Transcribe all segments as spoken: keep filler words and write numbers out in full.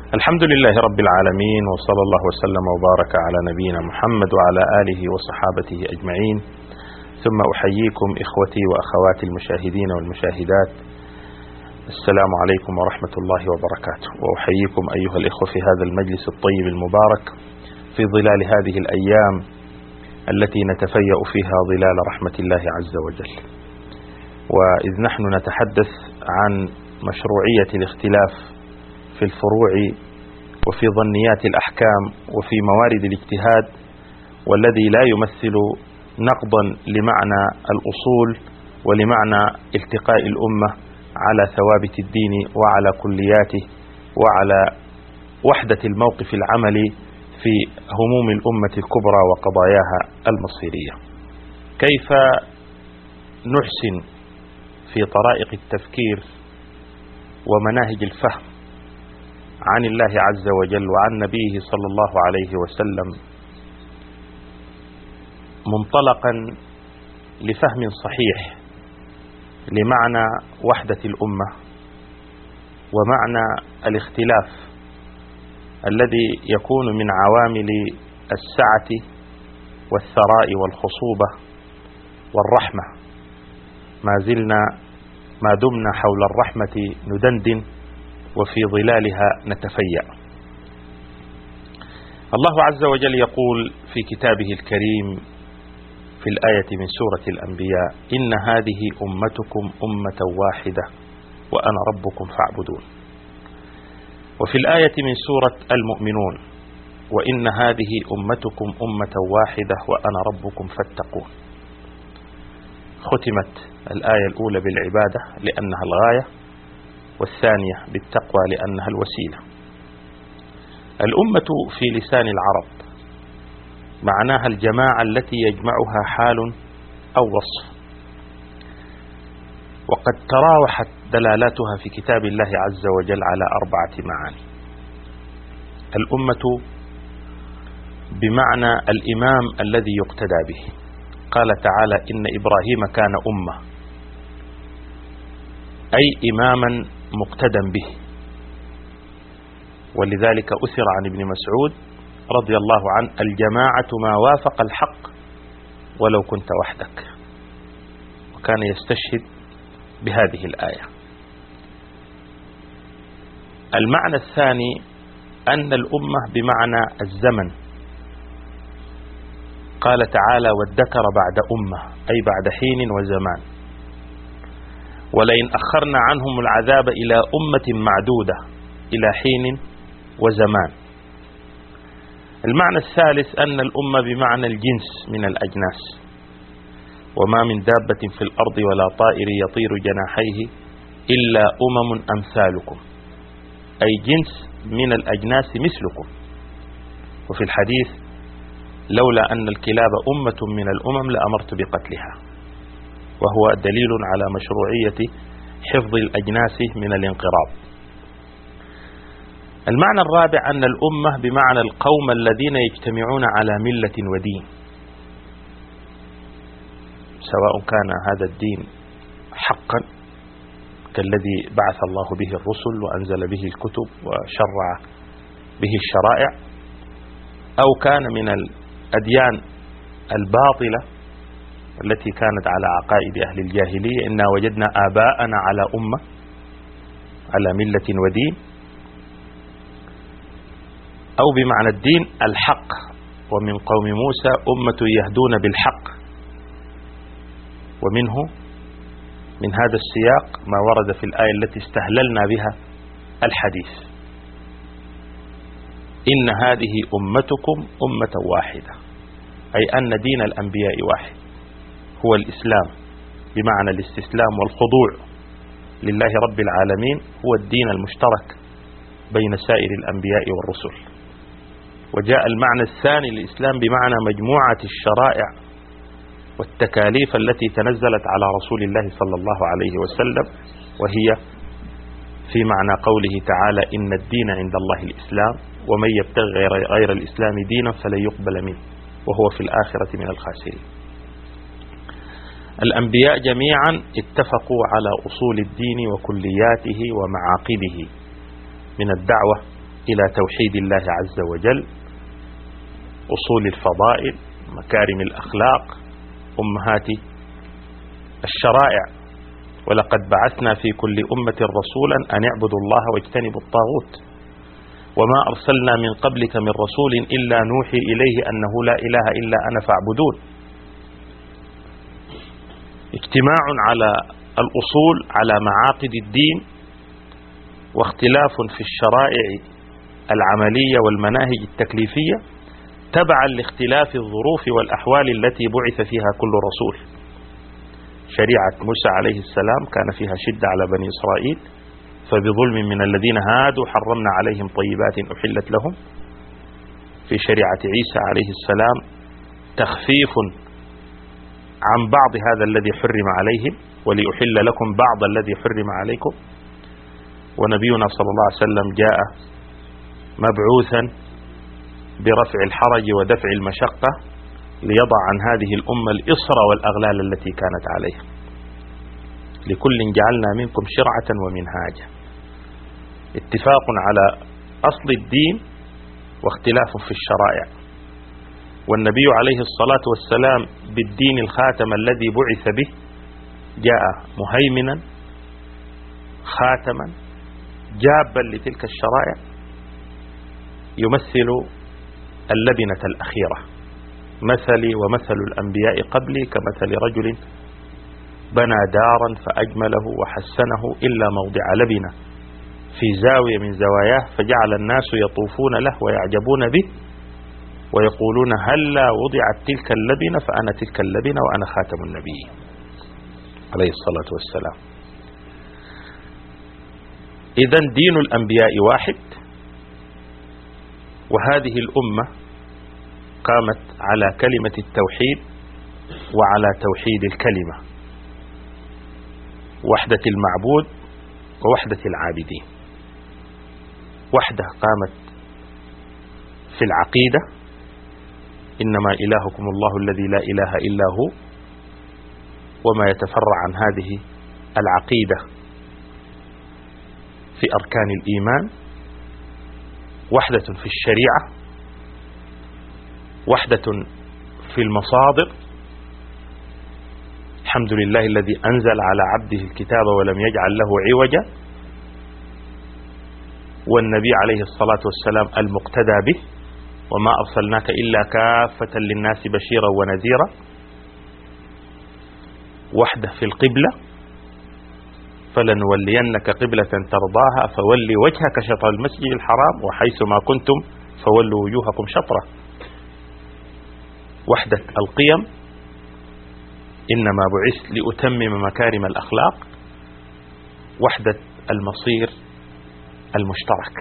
الحمد لله رب العالمين، وصلى الله وسلم وبارك على نبينا محمد وعلى آله وصحابته أجمعين. ثم أحييكم إخوتي وأخواتي المشاهدين والمشاهدات، السلام عليكم ورحمة الله وبركاته. وأحييكم أيها الإخوة في هذا المجلس الطيب المبارك في ظلال هذه الأيام التي نتفيأ فيها ظلال رحمة الله عز وجل. وإذ نحن نتحدث عن مشروعية الاختلاف في الفروع وفي ظنيات الأحكام وفي موارد الاجتهاد، والذي لا يمثل نقضا لمعنى الأصول ولمعنى التقاء الأمة على ثوابت الدين وعلى كلياته وعلى وحدة الموقف العملي في هموم الأمة الكبرى وقضاياها المصيرية. كيف نحسن في طرائق التفكير ومناهج الفهم عن الله عز وجل وعن نبيه صلى الله عليه وسلم منطلقا لفهم صحيح لمعنى وحدة الأمة ومعنى الاختلاف الذي يكون من عوامل السعة والثراء والخصوبة والرحمة. ما زلنا ما دمنا حول الرحمة ندندن وفي ظلالها نتفيأ. الله عز وجل يقول في كتابه الكريم في الآية من سورة الأنبياء: إن هذه أمتكم أمة واحدة وأنا ربكم فاعبدون. وفي الآية من سورة المؤمنون: وإن هذه أمتكم أمة واحدة وأنا ربكم فاتقون. ختمت الآية الأولى بالعبادة لأنها الغاية، والثانية بالتقوى لأنها الوسيلة. الأمة في لسان العرب معناها الجماعة التي يجمعها حال أو وصف، وقد تراوحت دلالاتها في كتاب الله عز وجل على أربعة معاني. الأمة بمعنى الإمام الذي يقتدى به، قال تعالى: إن إبراهيم كان أمة، أي إماما مقتدى به. ولذلك أثر عن ابن مسعود رضي الله عنه: الجماعة ما وافق الحق ولو كنت وحدك. وكان يستشهد بهذه الآية. المعنى الثاني أن الأمة بمعنى الزمن، قال تعالى: وادكر بعد أمة، أي بعد حين وزمان. ولئن أخرنا عنهم العذاب إلى أمة معدودة، إلى حين وزمان. المعنى الثالث أن الأمة بمعنى الجنس من الأجناس، وما من دابة في الأرض ولا طائر يطير جناحيه إلا أمم أمثالكم، أي جنس من الأجناس مثلكم. وفي الحديث: لولا أن الكلاب أمة من الأمم لأمرت بقتلها. وهو دليل على مشروعية حفظ الأجناس من الانقراض. المعنى الرابع أن الأمة بمعنى القوم الذين يجتمعون على ملة ودين، سواء كان هذا الدين حقا كالذي بعث الله به الرسل وأنزل به الكتب وشرع به الشرائع، أو كان من الأديان الباطلة التي كانت على عقائد أهل الجاهلية: إنا وجدنا آباءنا على أمة، على ملة ودين. أو بمعنى الدين الحق، ومن قوم موسى أمة يهدون بالحق. ومنه من هذا السياق ما ورد في الآية التي استهللنا بها الحديث: إن هذه أمتكم أمة واحدة، أي أن دين الأنبياء واحد، هو الإسلام بمعنى الاستسلام والخضوع لله رب العالمين، هو الدين المشترك بين سائر الأنبياء والرسل. وجاء المعنى الثاني للإسلام بمعنى مجموعة الشرائع والتكاليف التي تنزلت على رسول الله صلى الله عليه وسلم، وهي في معنى قوله تعالى: إن الدين عند الله الإسلام ومن يبتغي غير, غير الإسلام دينا فلن يقبل منه وهو في الآخرة من الخاسرين. الأنبياء جميعا اتفقوا على أصول الدين وكلياته ومعاقده من الدعوة إلى توحيد الله عز وجل، أصول الفضائل، مكارم الأخلاق، أمهات الشرائع. ولقد بعثنا في كل أمة رسولا أن اعبدوا الله واجتنبوا الطاغوت، وما أرسلنا من قبلك من رسول إلا نوحي إليه أنه لا إله إلا أنا فاعبدون. اجتماع على الأصول على معاقد الدين، واختلاف في الشرائع العملية والمناهج التكليفية تبعا لاختلاف الظروف والأحوال التي بعث فيها كل رسول. شريعة موسى عليه السلام كان فيها شدة على بني إسرائيل، فبظلم من الذين هادوا حرمنا عليهم طيبات أحلت لهم. في شريعة عيسى عليه السلام تخفيف عن بعض هذا الذي حرم عليهم وليحل لكم بعض الذي حرم عليكم. ونبينا صلى الله عليه وسلم جاء مبعوثا برفع الحرج ودفع المشقة ليضع عن هذه الأمة الإصر والأغلال التي كانت عليها. لكل جعلنا منكم شرعة ومنهاجا. اتفاق على أصل الدين واختلاف في الشرائع. والنبي عليه الصلاة والسلام بالدين الخاتم الذي بعث به جاء مهيمنا خاتما جابا لتلك الشرائع، يمثل اللبنة الأخيرة. مثلي ومثل الأنبياء قبلي كمثل رجل بنى دارا فأجمله وحسنه إلا موضع لبنة في زاوية من زواياه، فجعل الناس يطوفون له ويعجبون به ويقولون هلا وضعت تلك اللبنة فأنا تلك اللبنة وأنا خاتم النبي عليه الصلاة والسلام. إذن دين الأنبياء واحد، وهذه الأمة قامت على كلمة التوحيد وعلى توحيد الكلمة، وحدة المعبود ووحدة العابدين. وحدة قامت في العقيدة، إنما إلهكم الله الذي لا إله إلا هو، وما يتفرع عن هذه العقيدة في أركان الإيمان. وحدة في الشريعة، وحدة في المصادر. الحمد لله الذي أنزل على عبده الكتاب ولم يجعل له عوجا، والنبي عليه الصلاة والسلام المقتدى به، وما أرسلناك إلا كافة للناس بشيرا ونذيرا. وحدة في القبلة، فلنولينك قبلة ترضاها فولي وجهك شطر المسجد الحرام وحيث ما كنتم فولوا وجوهكم شطره. وحدة القيم، إنما بعثت لأتمم مكارم الأخلاق. وحدة المصير المشترك.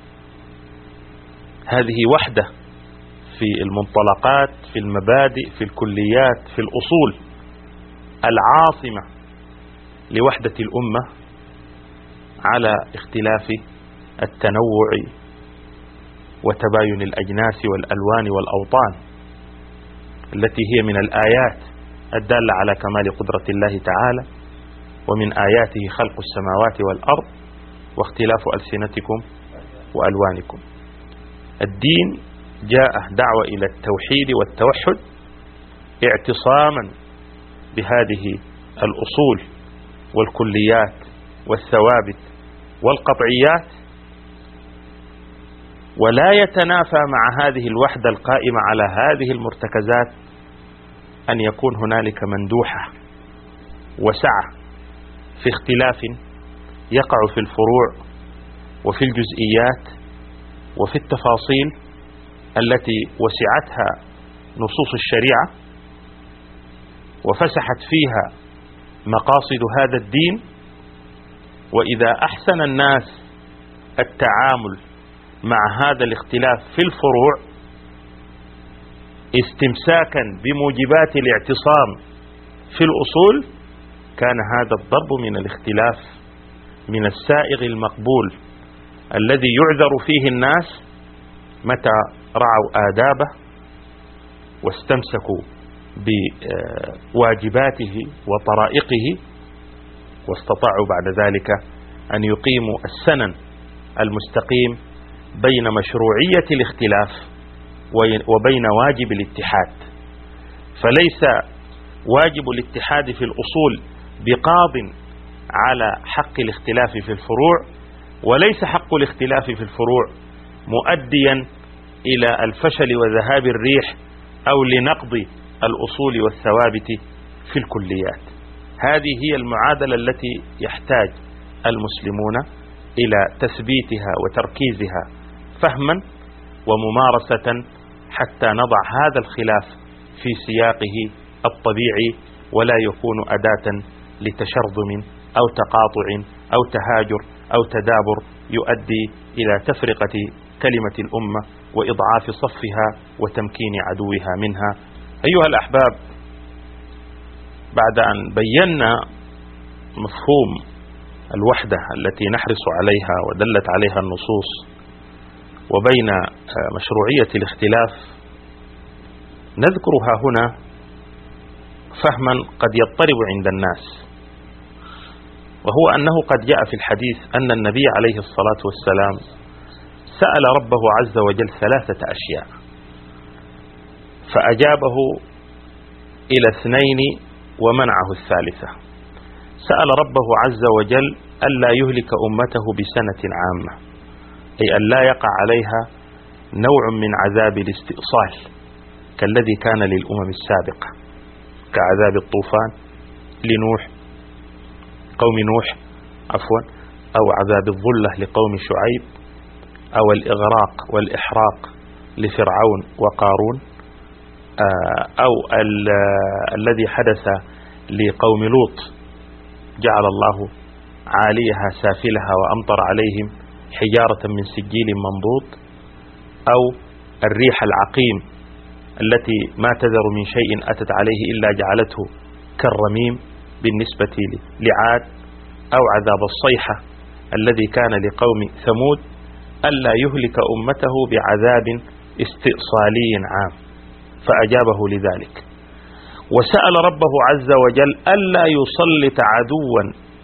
هذه وحدة في المنطلقات، في المبادئ، في الكليات، في الأصول، العاصمة لوحدة الأمة على اختلاف التنوع وتباين الأجناس والألوان والأوطان، التي هي من الآيات الدالة على كمال قدرة الله تعالى، ومن آياته خلق السماوات والأرض واختلاف ألسنتكم وألوانكم. الدين جاء دعوة إلى التوحيد والتوحد اعتصاما بهذه الأصول والكليات والثوابت والقطعيات، ولا يتنافى مع هذه الوحدة القائمة على هذه المرتكزات أن يكون هنالك مندوحة وسعة في اختلاف يقع في الفروع وفي الجزئيات وفي التفاصيل التي وسعتها نصوص الشريعة وفسحت فيها مقاصد هذا الدين. وإذا أحسن الناس التعامل مع هذا الاختلاف في الفروع استمساكا بموجبات الاعتصام في الأصول، كان هذا الضرب من الاختلاف من السائغ المقبول الذي يعذر فيه الناس متى رعوا آدابه واستمسكوا بواجباته وطرائقه، واستطاعوا بعد ذلك أن يقيموا السنن المستقيم بين مشروعية الاختلاف وبين واجب الاتحاد. فليس واجب الاتحاد في الأصول بقاض على حق الاختلاف في الفروع، وليس حق الاختلاف في الفروع مؤديا إلى الفشل وذهاب الريح أو لنقض الأصول والثوابت في الكليات. هذه هي المعادلة التي يحتاج المسلمون إلى تثبيتها وتركيزها فهما وممارسة حتى نضع هذا الخلاف في سياقه الطبيعي، ولا يكون أداة لتشرذم أو تقاطع أو تهاجر أو تدابر يؤدي إلى تفرقة كلمة الأمة وإضعاف صفها وتمكين عدوها منها. أيها الأحباب، بعد أن بينا مفهوم الوحدة التي نحرص عليها ودلت عليها النصوص وبين مشروعية الاختلاف، نذكرها هنا فهما قد يضطرب عند الناس، وهو أنه قد جاء في الحديث أن النبي عليه الصلاة والسلام سأل ربه عز وجل ثلاثة أشياء فأجابه إلى اثنين ومنعه الثالثة. سأل ربه عز وجل ألا يهلك أمته بسنة عامة، أي أن لا يقع عليها نوع من عذاب الاستئصال كالذي كان للأمم السابقة، كعذاب الطوفان لنوح قوم نوح عفوا أو عذاب الظلة لقوم شعيب، أو الإغراق والإحراق لفرعون وقارون، أو الذي حدث لقوم لوط جعل الله عاليها سافلها وأمطر عليهم حجارة من سجيل منضود، أو الريح العقيم التي ما تذر من شيء أتت عليه إلا جعلته كالرميم بالنسبة لعاد، أو عذاب الصيحة الذي كان لقوم ثمود، ألا يهلك أمته بعذاب استئصالي عام، فأجابه لذلك. وسأل ربه عز وجل ألا يسلط عدوا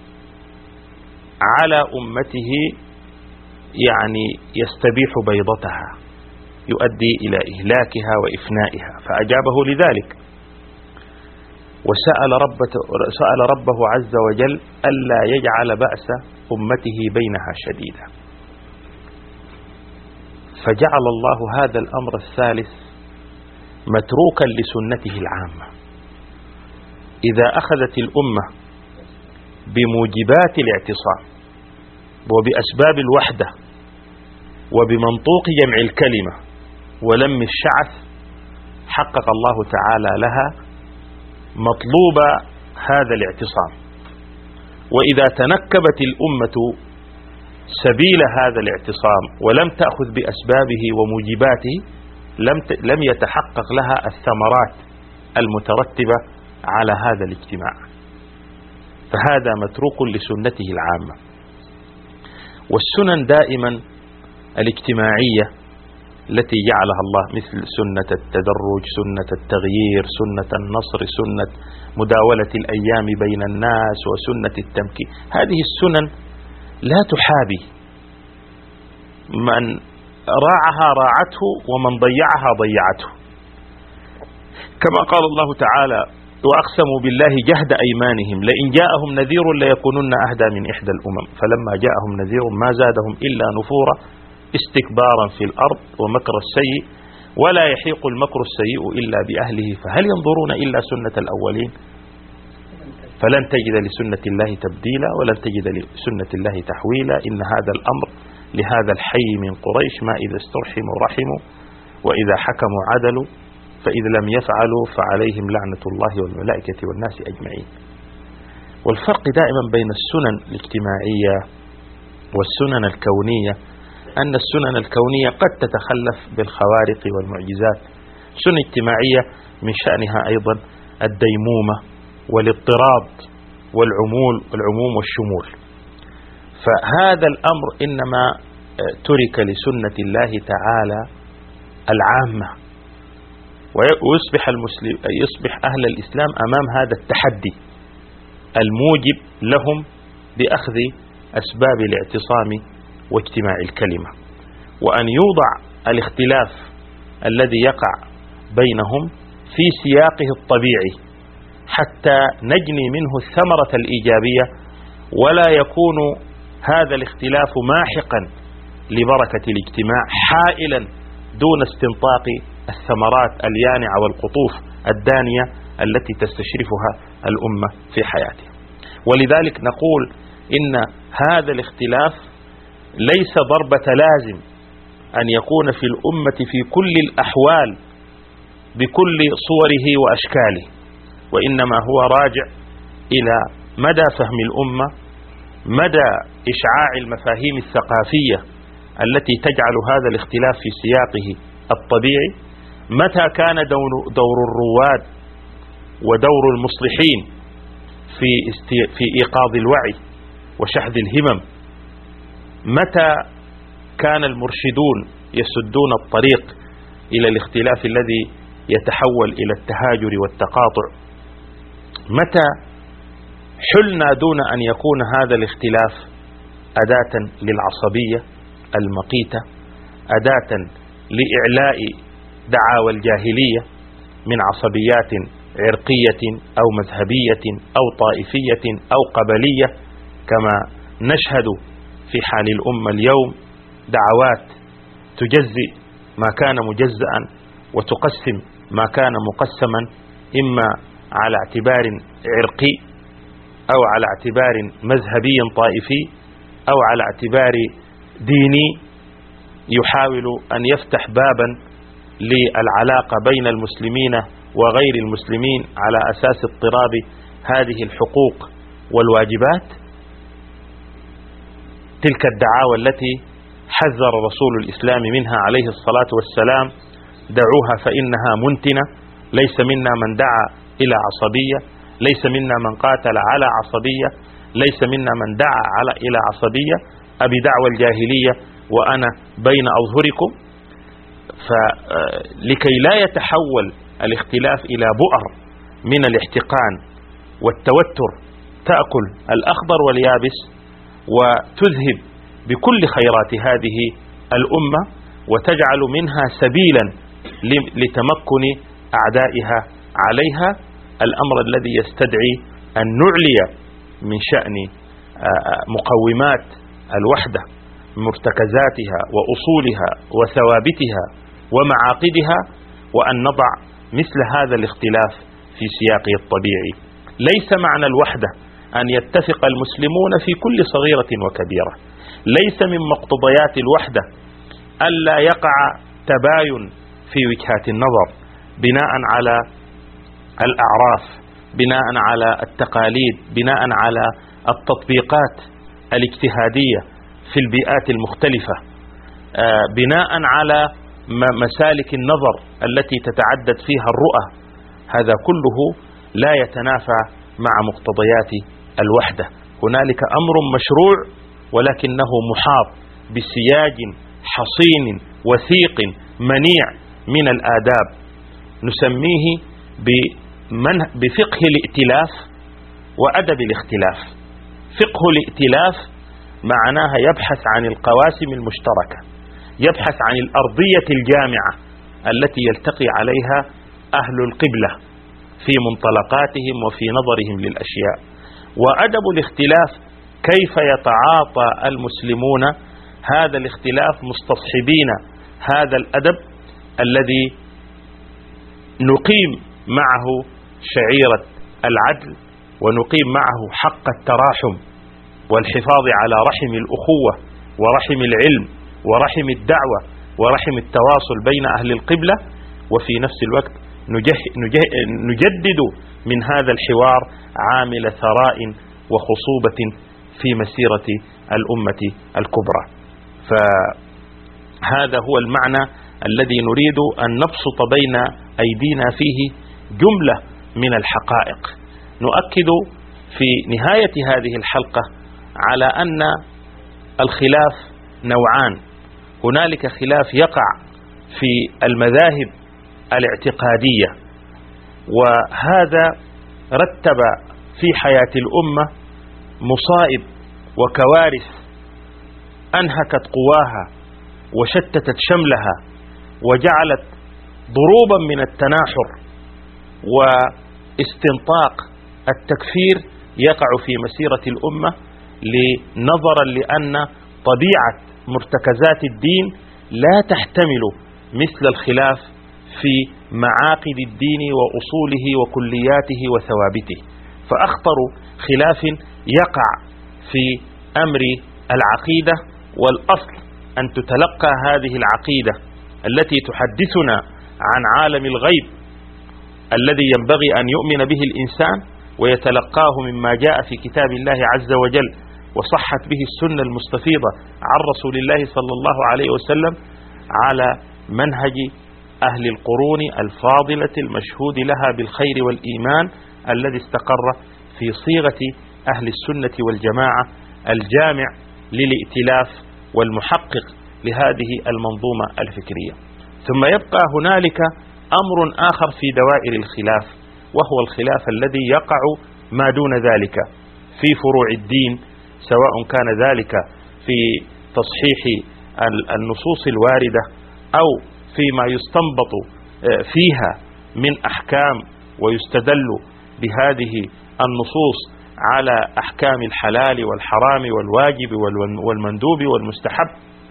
على أمته يعني يستبيح بيضتها يؤدي إلى إهلاكها وإفنائها، فأجابه لذلك. وسأل ربه, سأل ربه عز وجل ألا يجعل بأس أمته بينها شديدا، فجعل الله هذا الأمر الثالث متروكا لسنته العامة. إذا أخذت الأمة بموجبات الاعتصام وبأسباب الوحدة وبمنطوق جمع الكلمة ولم الشعث، حقق الله تعالى لها مطلوب هذا الاعتصام. وإذا تنكبت الأمة سبيل هذا الاعتصام ولم تأخذ بأسبابه وموجباته لم لم يتحقق لها الثمرات المترتبة على هذا الاجتماع، فهذا متروك لسنته العامة. والسنن دائما الاجتماعية التي جعلها الله مثل سنة التدرج، سنة التغيير، سنة النصر، سنة مداولة الأيام بين الناس، وسنة التمكين، هذه السنن لا تحابي، من راعها راعته ومن ضيعها ضيعته، كما قال الله تعالى: وأقسموا بالله جهد أيمانهم لئن جاءهم نذير ليكونن أهدى من إحدى الأمم فلما جاءهم نذير ما زادهم إلا نفورا استكبارا في الأرض ومكر السيء ولا يحيق المكر السيء إلا بأهله فهل ينظرون إلا سنة الأولين فلن تجد لسنة الله تبديلا ولن تجد لسنة الله تحويلا إن هذا الأمر لهذا الحي من قريش ما إذا استرحموا رحموا وإذا حكموا عدلوا فإذا لم يفعلوا فعليهم لعنة الله والملائكة والناس أجمعين. والفرق دائما بين السنن الاجتماعية والسنن الكونية أن السنن الكونية قد تتخلف بالخوارق والمعجزات، السنن الاجتماعية من شأنها أيضا الديمومة والاضطراد والعمول والعموم والشمول. فهذا الأمر إنما ترك لسنة الله تعالى العامة، ويصبح المسلم يصبح أهل الإسلام أمام هذا التحدي الموجب لهم بأخذ أسباب الاعتصام واجتماع الكلمة. وأن يوضع الاختلاف الذي يقع بينهم في سياقه الطبيعي حتى نجني منه الثمرة الإيجابية، ولا يكون هذا الاختلاف ماحقا لبركة الاجتماع حائلا دون استنطاق الثمرات اليانعة والقطوف الدانية التي تستشرفها الأمة في حياتها. ولذلك نقول إن هذا الاختلاف ليس ضربة لازم أن يكون في الأمة في كل الأحوال بكل صوره وأشكاله، وإنما هو راجع إلى مدى فهم الأمة، مدى إشعاع المفاهيم الثقافية التي تجعل هذا الاختلاف في سياقه الطبيعي، متى كان دور, دور الرواد ودور المصلحين في, في إيقاظ الوعي وشحذ الهمم، متى كان المرشدون يسدون الطريق إلى الاختلاف الذي يتحول إلى التهاجر والتقاطع، متى حلنا دون أن يكون هذا الاختلاف أداة للعصبية المقيتة، أداة لإعلاء دعاوى الجاهلية من عصبيات عرقية أو مذهبية أو طائفية أو قبلية، كما نشهد في حال الأمة اليوم دعوات تجزئ ما كان مجزأ وتقسم ما كان مقسما، إما على اعتبار عرقي أو على اعتبار مذهبي طائفي أو على اعتبار ديني، يحاول أن يفتح بابا للعلاقة بين المسلمين وغير المسلمين على أساس اضطراب هذه الحقوق والواجبات. تلك الدعاوى التي حذر رسول الإسلام منها عليه الصلاة والسلام: دعوها فإنها منتنة، ليس منا من دعا إلى عصبية، ليس منا من قاتل على عصبية، ليس منا من دعا على إلى عصبية، أبي دعوى الجاهلية وأنا بين أظهركم. فلكي لا يتحول الاختلاف إلى بؤر من الاحتقان والتوتر تأكل الأخضر واليابس وتذهب بكل خيرات هذه الأمة وتجعل منها سبيلا لتمكن أعدائها عليها، الأمر الذي يستدعي أن نعلي من شأن مقومات الوحدة، مرتكزاتها وأصولها وثوابتها ومعاقدها، وأن نضع مثل هذا الاختلاف في سياقه الطبيعي. ليس معنى الوحدة أن يتفق المسلمون في كل صغيرة وكبيرة، ليس من مقتضيات الوحدة ألا يقع تباين في وجهات النظر بناء على الأعراف، بناء على التقاليد، بناء على التطبيقات الاجتهادية في البيئات المختلفة، بناء على مسالك النظر التي تتعدد فيها الرؤى. هذا كله لا يتنافى مع مقتضيات الوحدة. هنالك أمر مشروع ولكنه محاط بسياج حصين وثيق منيع من الآداب، نسميه بفقه الائتلاف وأدب الاختلاف. فقه الائتلاف معناها يبحث عن القواسم المشتركة، يبحث عن الأرضية الجامعة التي يلتقي عليها أهل القبلة في منطلقاتهم وفي نظرهم للأشياء. وأدب الاختلاف كيف يتعاطى المسلمون هذا الاختلاف مستصحبين هذا الأدب الذي نقيم معه شعيرة العدل، ونقيم معه حق التراحم والحفاظ على رحم الأخوة ورحم العلم ورحم الدعوة ورحم التواصل بين أهل القبلة، وفي نفس الوقت نجدد من هذا الحوار عامل ثراء وخصوبة في مسيرة الأمة الكبرى. فهذا هو المعنى الذي نريد أن نبسط بين أيدينا فيه جملة من الحقائق. نؤكد في نهاية هذه الحلقة على أن الخلاف نوعان. هنالك خلاف يقع في المذاهب الاعتقادية، وهذا رتب في حياة الأمة مصائب وكوارث أنهكت قواها وشتتت شملها وجعلت ضروبا من التناحر واستنطاق التكفير يقع في مسيرة الأمة، نظرا لأن طبيعة مرتكزات الدين لا تحتمل مثل الخلاف في معاقد الدين وأصوله وكلياته وثوابته. فأخطر خلاف يقع في أمر العقيدة، والأصل أن تتلقى هذه العقيدة التي تحدثنا عن عالم الغيب الذي ينبغي أن يؤمن به الإنسان ويتلقاه مما جاء في كتاب الله عز وجل وصحت به السنة المستفيضة عن رسول الله صلى الله عليه وسلم، على منهج أهل القرون الفاضلة المشهود لها بالخير والإيمان الذي استقر في صيغة أهل السنة والجماعة الجامع للائتلاف والمحقق لهذه المنظومة الفكرية. ثم يبقى هنالك أمر آخر في دوائر الخلاف، وهو الخلاف الذي يقع ما دون ذلك في فروع الدين، سواء كان ذلك في تصحيح النصوص الواردة أو فيما يستنبط فيها من أحكام ويستدل بهذه النصوص على أحكام الحلال والحرام والواجب والمندوب والمستحب،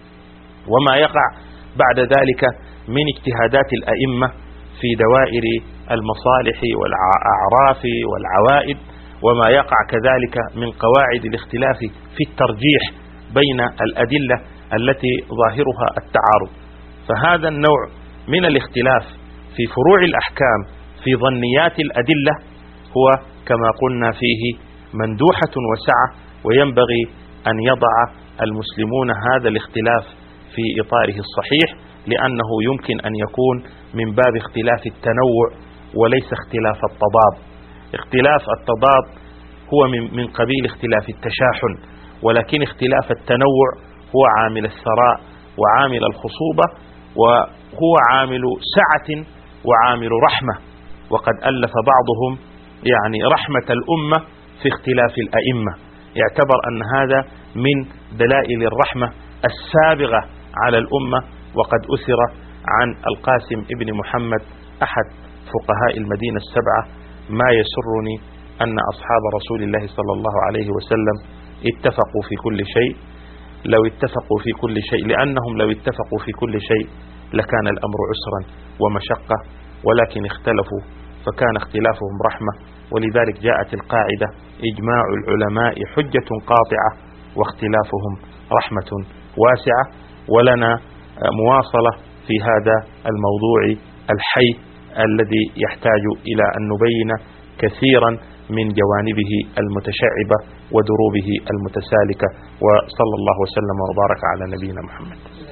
وما يقع بعد ذلك من اجتهادات الأئمة في دوائر المصالح والأعراف والعوائد، وما يقع كذلك من قواعد الاختلاف في الترجيح بين الأدلة التي ظاهرها التعارض. فهذا النوع من الاختلاف في فروع الأحكام في ظنيات الأدلة هو كما قلنا فيه مندوحة وسعة، وينبغي أن يضع المسلمون هذا الاختلاف في إطاره الصحيح، لأنه يمكن أن يكون من باب اختلاف التنوع وليس اختلاف التضاد. اختلاف التضاد هو من قبيل اختلاف التشاحن، ولكن اختلاف التنوع هو عامل الثراء وعامل الخصوبة، وهو عامل سعة وعامل رحمة. وقد ألف بعضهم يعني رحمة الأمة في اختلاف الأئمة، يعتبر أن هذا من دلائل الرحمة السابغة على الأمة. وقد أثر عن القاسم ابن محمد أحد فقهاء المدينة السبعة ما يسرني أن أصحاب رسول الله صلى الله عليه وسلم اتفقوا في كل شيء. لو اتفقوا في كل شيء لأنهم لو اتفقوا في كل شيء لكان الأمر عسرا ومشقة، ولكن اختلفوا فكان اختلافهم رحمة. ولذلك جاءت القاعدة: إجماع العلماء حجة قاطعة واختلافهم رحمة واسعة. ولنا مواصلة في هذا الموضوع الحي الذي يحتاج إلى أن نبين كثيرا من جوانبه المتشعبة ودروبه المتسالكة. وصلى الله وسلم وبارك على نبينا محمد.